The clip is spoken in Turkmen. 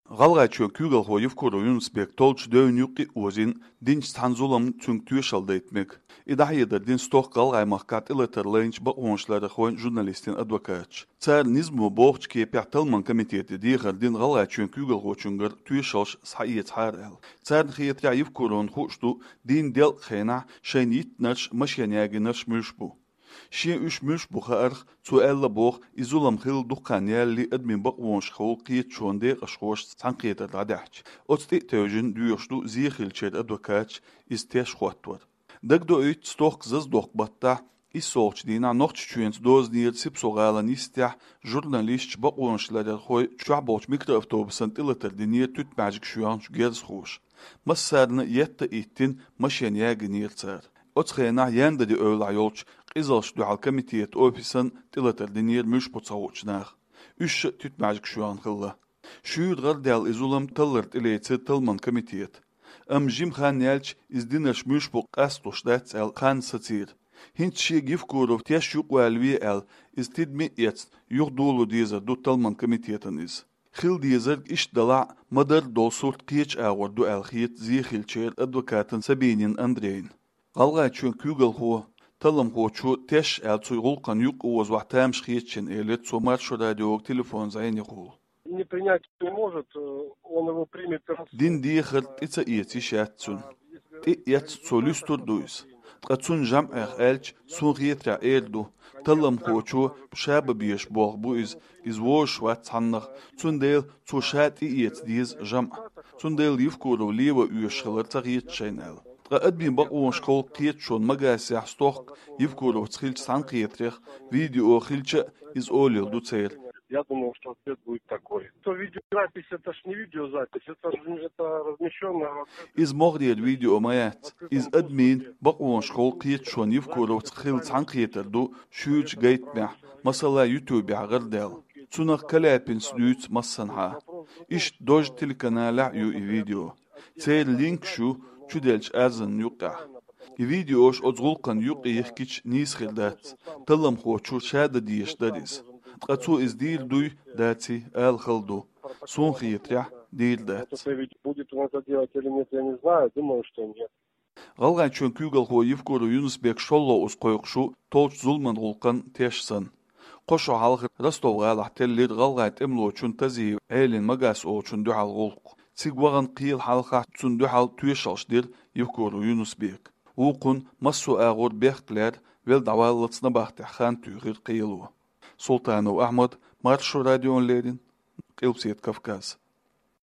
Galgaço kügel hoyuf koruyun spektolç dövün yuqi ozin dinç tanzulam tüngtüye şalda etmek. İdahiyada din stok galgay mahkat ilatırlayınç baqonçları hoyn jurnalistin advokatç. Tsar nizmu boğç kepyahtalman komiteti diğer din galgaço kügel hoçungar tüye şalş sayiyet harel. Tsar xiyetya yuf korun hoçtu din del xena şaynit naç maşyaniyagi naç müşbu. شيء إيش مش بخارخ سؤال بوخ إزولم خيل دكان ياللي أدمن بقوانش خول قيت شون ديق أشخوش تنقيت العدحج أتستي توجن ديوشتو زيخيل شيد أدوكاتش إستيش خواتور دقدو إيت ستوخ زز دوخ بطا إسولش دينا نوخش شوينس دوز نير سيب سوغالا نيستيح جورناليستش بقوانش لدر خوي شعبوش ميكرو أفتوبسن تلتر دينير توت ماجيك شوانش جيرز خوش مسارنا يتا إيتين مشين ياغي نير تار أتخينا ياند دي أولا يولش قيزلش دو على كميتيت أوفيسن تلتر دينير مش بتصوتشناخ إيش تتماجك شوان خلا شو غير ديال إزولم تلرت إليتس تلمن كميتيت جيم خان يالش إزدينش مش بقاستوش داتس أل خان ستير هنت شي جيف كوروف تيش يوق والوي أل إستيد مئيت يوق دولو ديزر دو تلمن كميتيتن إز خيل ديزر إيش دلع مدر دول صورت قيش آور دو ألخيت زي خيلشير أدوكاتن سبينين أندرين غالغايتشون كوغل هو تلم خوچو تش التوغل قن يق وز وحتام شخيتشن إلت سومار شو راديو تليفون زين يقول Не принять не может, он его примет. دين دي خرت إتا إيتي شاتسون تي يت سوليستور دويس تقتسون جمع ألج سون غيترا إيردو تلم خوچو شاب بيش بوغ بويز إزوش واتحنغ تون ديل تو شات إيت ديز جمع تون ديل يفكورو ليوا يوشغلر تغيت شينال أدبين بقوون شكول قيت شون مقاسي حستوق يفكورو تخيلش سان قيتريخ فيديو خيلش إز أوليل دو تسير. Я думал, что ответ будет такой. То видеозапись, это ж не видеозапись, это размещено. إز مغري الفيديو مايات إز أدمين بقوون شكول قيت شون يفكورو تخيل سان قيتر دو شوج جيت مع مثلا يوتيوب عغر ديل تونغ كلابين سنوت مصنها إش دوج تلقنالع يو فيديو تسير لينك شو شودلش أزن يقع الفيديوش أزغلقن يقع يحكيش نيس خلدات تلم خوشو شادة ديش داريس تقاتو إز ديل دوي داتي آل خلدو سون خيطرح ديل دات Будет он это делать или нет, я не знаю, думаю, что нет. غالغان شون كوغل هو يفكورو يونس بيك شولو أس قويقشو تولش ظلمن غلقن تيشسن قوشو حالغ رستو غالح تليد غالغان تملو چون تزي عيلين مقاس أو چون دو حال غلق تيغوغن قيل حالخا چون دو حال تويشالش دير يفكورو يونس بيك وقن مسو آغور بيختلر ويل دعوالتسنا باختي خان تيغير قيلو سلطانو أحمد مارشو راديون ليرين قلبسيت كفكاز